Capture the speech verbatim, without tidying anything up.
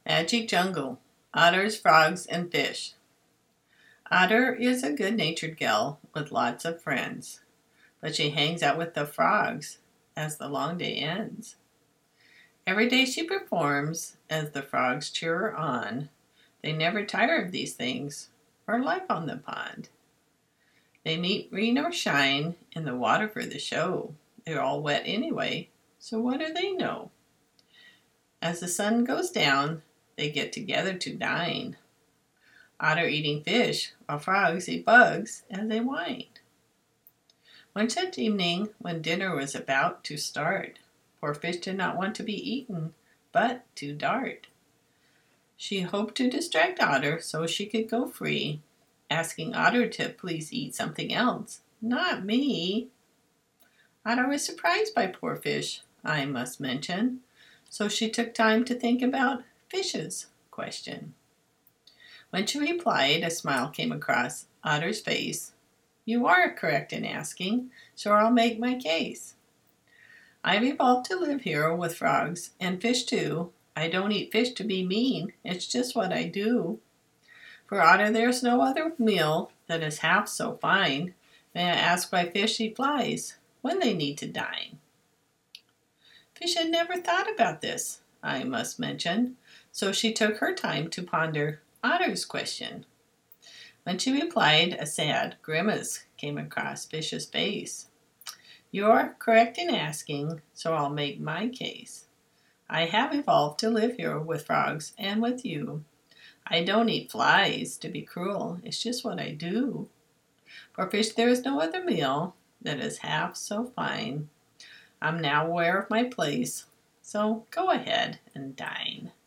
Magic Jungle, Otters, Frogs, and Fish. Otter is a good-natured gal with lots of friends, but she hangs out with the frogs as the long day ends. Every day she performs as the frogs cheer her on. They never tire of these things or life on the pond. They meet rain or shine in the water for the show. They're all wet anyway, so what do they know? As the sun goes down, they get together to dine. Otter eating fish, while frogs eat bugs as they wind. One such evening, when dinner was about to start, poor Fish did not want to be eaten, but to dart. She hoped to distract Otter so she could go free, asking Otter to please eat something else, not me. Otter was surprised by poor Fish, I must mention, so she took time to think about Fish's question. When she replied, a smile came across Otter's face. You are correct in asking, so I'll make my case. I've evolved to live here with frogs and fish too. I don't eat fish to be mean, it's just what I do. For Otter there's no other meal that is half so fine. May I ask why fish eat flies when they need to dine? Fish had never thought about this, I must mention, so she took her time to ponder Otter's question. When she replied, a sad grimace came across Fish's face. You're correct in asking, so I'll make my case. I have evolved to live here with frogs and with you. I don't eat flies to be cruel, it's just what I do. For fish there is no other meal that is half so fine. I'm now aware of my place, so go ahead and dine.